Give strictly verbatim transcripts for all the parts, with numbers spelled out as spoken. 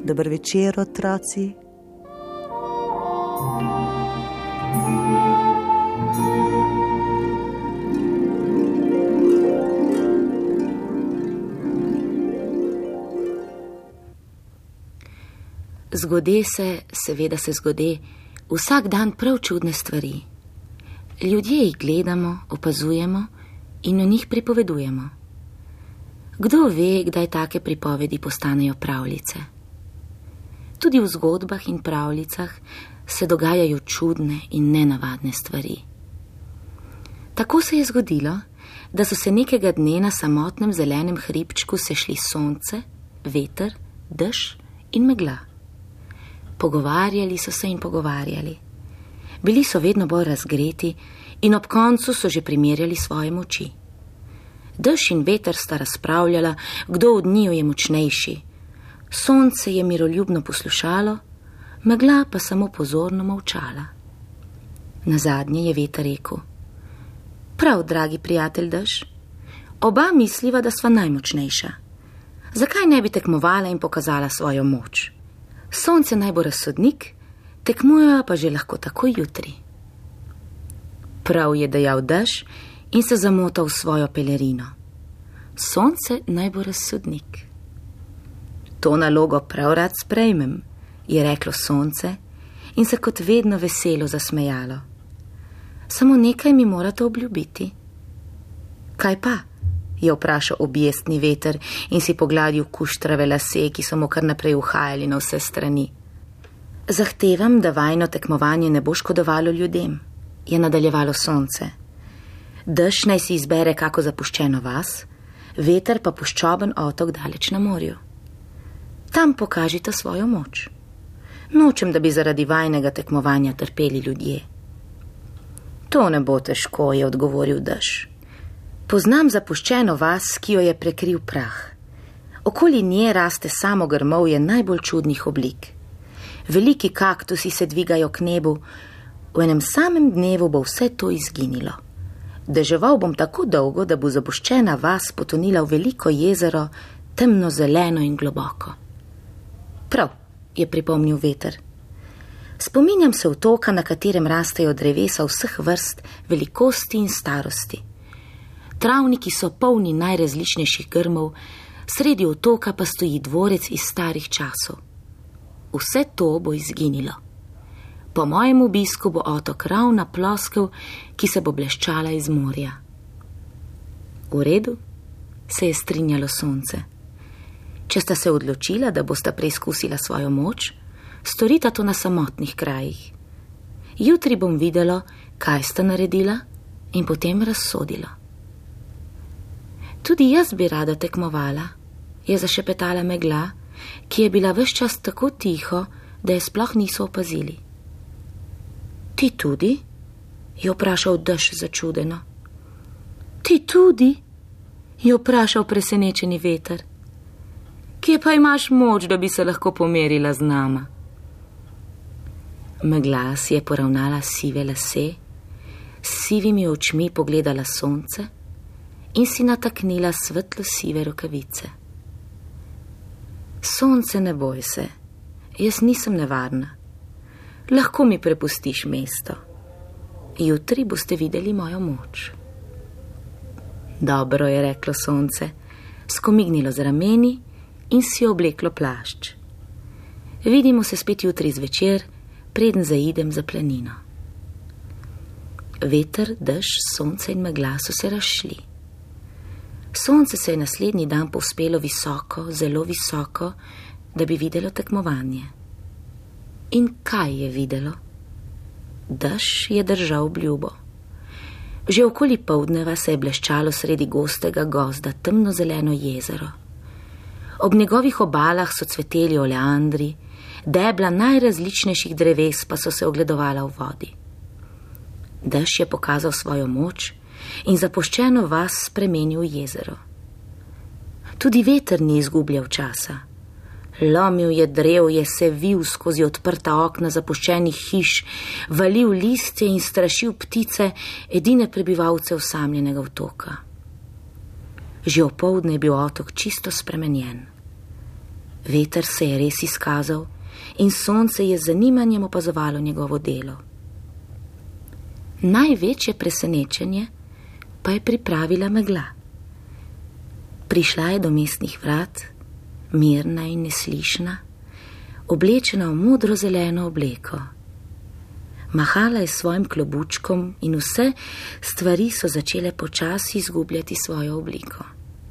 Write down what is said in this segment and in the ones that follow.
Dober večer, otroci. Zgode se, seveda se zgode, vsak dan prav čudne stvari. Ljudje jih gledamo, opazujemo in o njih pripovedujemo. Kdo ve, kdaj take pripovedi postanejo pravljice? Tudi v zgodbah in pravljicah se dogajajo čudne in nenavadne stvari. Tako se je zgodilo, da so se nekega dne na samotnem zelenem hribčku sešli sonce, veter, dež in megla. Pogovarjali so se in pogovarjali. Bili so vedno bolj razgreti in ob koncu so že primerjali svoje moči. Dež in veter sta razpravljala, kdo od njiju je močnejši. Sonce je miroljubno poslušalo, megla pa samo pozorno molčala. Nazadnje je veter rekel: Prav, dragi prijatelj dež, oba misliva, da sva najmočnejša. Zakaj ne bi tekmovala in pokazala svojo moč? Sonce naj bo razsodnik, tekmujejo pa že lahko takoj jutri. Prav, je dejal dež in se zamotal v svojo pelerino. Sonce naj bo razsodnik. To nalogo prav rad sprejmem, je reklo sonce in se kot vedno veselo zasmejalo. Samo nekaj mi morate obljubiti. Kaj pa? Je vprašal objestni veter in si pogladil kuštrave lase, ki so mu kar naprej uhajali na vse strani. Zahtevam, da vajno tekmovanje ne bo škodovalo ljudem, je nadaljevalo sonce. Dež naj si izbere kako zapuščeno vas, veter pa puščoben otok daleč na morju. Tam pokažite svojo moč. Nočem, da bi zaradi vajnega tekmovanja trpeli ljudje. To ne bo težko, je odgovoril dež. Poznam zapuščeno vas, ki jo je prekril prah. Okoli nje raste samo grmovje najbolj čudnih oblik. Veliki kaktusi se dvigajo k nebu, v enem samem dnevu bo vse to izginilo. Deževal bom tako dolgo, da bo zapuščena vas potonila v veliko jezero, temno zeleno in globoko. Prav, je pripomnil veter. Spominjam se otoka, na katerem rastejo drevesa vseh vrst, velikosti in starosti. Travniki so polni najrazličnejših grmov, sredi otoka pa stoji dvorec iz starih časov. Vse to bo izginilo. Po mojem obisku bo otok ravna ploskev, ki se bo bleščala iz morja. V redu, se je strinjalo sonce. Če sta se odločila, da bosta preizkusila svojo moč, storita to na samotnih krajih. Jutri bom videlo, kaj sta naredila in potem razsodila. Tudi jaz bi rada tekmovala, je zašepetala megla, ki je bila ves čas tako tiho, da je sploh niso opazili. Ti tudi? Je vprašal dež začudeno. Ti tudi? Je vprašal presenečeni veter. Kje pa imaš moč, da bi se lahko pomerila z nama? Megla si je poravnala sive lase, s sivimi očmi pogledala sonce in si nataknila svetlo sive rokavice. Sonce, ne boj se, jaz nisem nevarna. Lahko mi prepustiš mesto. Jutri boste videli mojo moč. Dobro, je reklo sonce, skomignilo z rameni in si obleklo plašč. Vidimo se spet jutri zvečer, preden zaidem za planino. Veter, dež, sonce in megla so se razšli. Sonce se je naslednji dan povzpelo visoko, zelo visoko, da bi videlo tekmovanje. In kaj je videlo? Dež je držal obljubo. Že okoli poldneva se je bleščalo sredi gostega gozda temno zeleno jezero. Ob njegovih obalah so cveteli oleandri, debla najrazličnejših dreves pa so se ogledovala v vodi. Dež je pokazal svojo moč in zapuščeno vas spremenil v jezero. Tudi veter ni izgubljal časa. Lomil je drevje, se vil skozi odprta okna zapuščenih hiš, valil listje in strašil ptice, edine prebivalce osamljenega otoka. Že opoldne je bil otok čisto spremenjen. Veter se je res izkazal in sonce je z zanimanjem opazovalo njegovo delo. Največje presenečenje pa je pripravila megla. Prišla je do mestnih vrat, mirna in neslišna, oblečena v modro-zeleno obleko. Mahala je s svojim klobučkom in vse stvari so začele počasi izgubljati svojo obliko.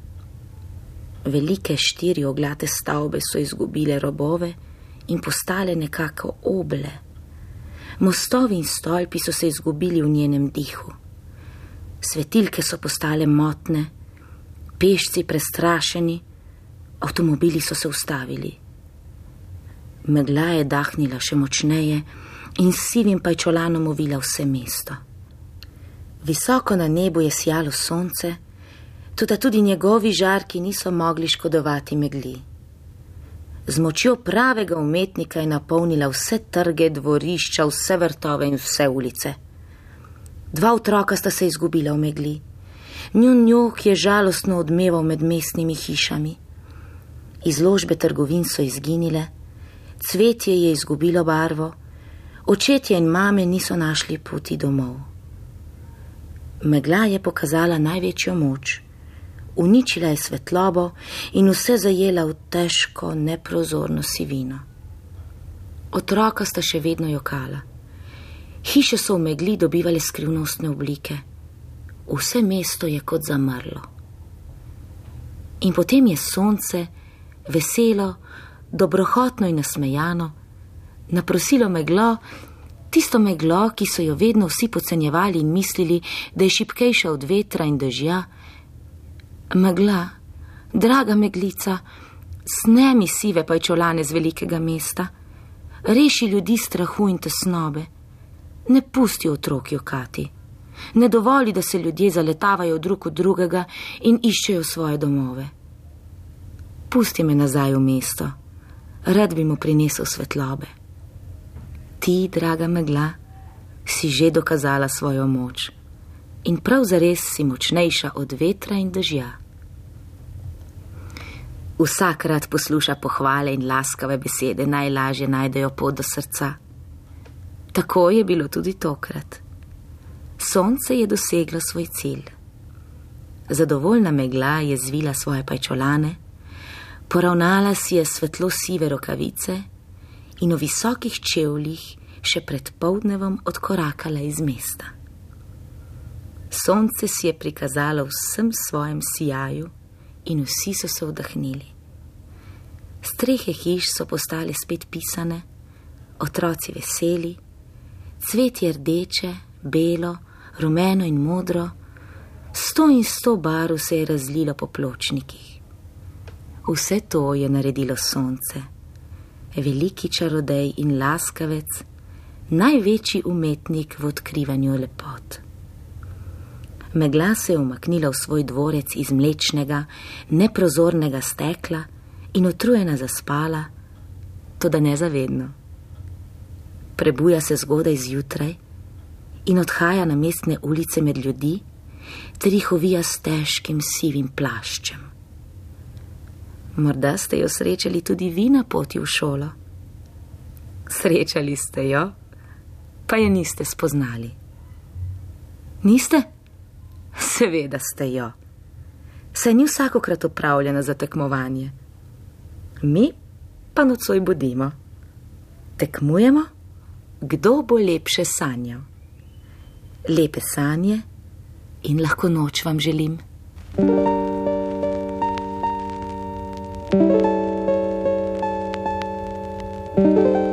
Velike štiri oglate stavbe so izgubile robove in postale nekako oble. Mostovi in stolpi so se izgubili v njenem dihu. Svetilke so postale motne, pešci prestrašeni, avtomobili so se ustavili. Megla je dahnila še močneje in s sivim pajčolanom ovila vse mesto. Visoko na nebu je sijalo sonce, toda tudi njegovi žarki niso mogli škodovati megli. Z močjo pravega umetnika je napolnila vse trge, dvorišča, vse vrtove in vse ulice. Dva otroka sta se izgubila v megli. Njun njok je žalostno odmeval med mestnimi hišami. Izložbe trgovin so izginile, cvetje je izgubilo barvo, očetje in mame niso našli poti domov. Megla je pokazala največjo moč, uničila je svetlobo in vse zajela v težko, neprozorno sivino. Otroka sta še vedno jokala. Hiše so v megli dobivale skrivnostne oblike. Vse mesto je kot zamrlo. In potem je sonce, veselo, dobrohotno in nasmejano, naprosilo meglo, tisto meglo, ki so jo vedno vsi podcenjevali in mislili, da je šibkejša od vetra in dežja. Megla, draga meglica, snemi sive pajčolane z velikega mesta, reši ljudi strahu in tesnobe, ne pusti otrok jokati, ne dovoli, da se ljudje zaletavajo drug od drugega in iščejo svoje domove. Pusti me nazaj v mesto, rad bi mu prinesel svetlobe. Ti, draga megla, si že dokazala svojo moč in prav zares si močnejša od vetra in dežja. Vsak rad posluša pohvale in laskave besede, najlažje najdejo pot do srca. Tako je bilo tudi tokrat. Sonce je doseglo svoj cilj. Zadovoljna megla je zvila svoje pajčolane, poravnala si je svetlo sive rokavice in v visokih čevljih še pred poldnevom odkorakala iz mesta. Sonce si je prikazalo vsem svojem sijaju in vsi so se vdahnili. Strehe hiš so postale spet pisane, otroci veseli, cvetje rdeče, belo, rumeno in modro, sto in sto barv se je razlilo po pločnikih. Vse to je naredilo sonce, veliki čarodej in laskavec, največji umetnik v odkrivanju lepot. Megla se je umaknila v svoj dvorec iz mlečnega, neprozornega stekla in utrujena zaspala, toda nezavedno. Prebuja se zgodaj zjutraj in odhaja na mestne ulice med ljudi ter jih ovija s težkim sivim plaščem. Morda ste jo srečali tudi vi na poti v šolo. Srečali ste jo, pa je niste spoznali. Niste? Seveda ste jo. Saj ni vsakokrat opravljena za tekmovanje. Mi pa nocoj bodimo. Tekmujemo, kdo bo lepše sanjal. Lepe sanje in lahko noč vam želim. Thank you.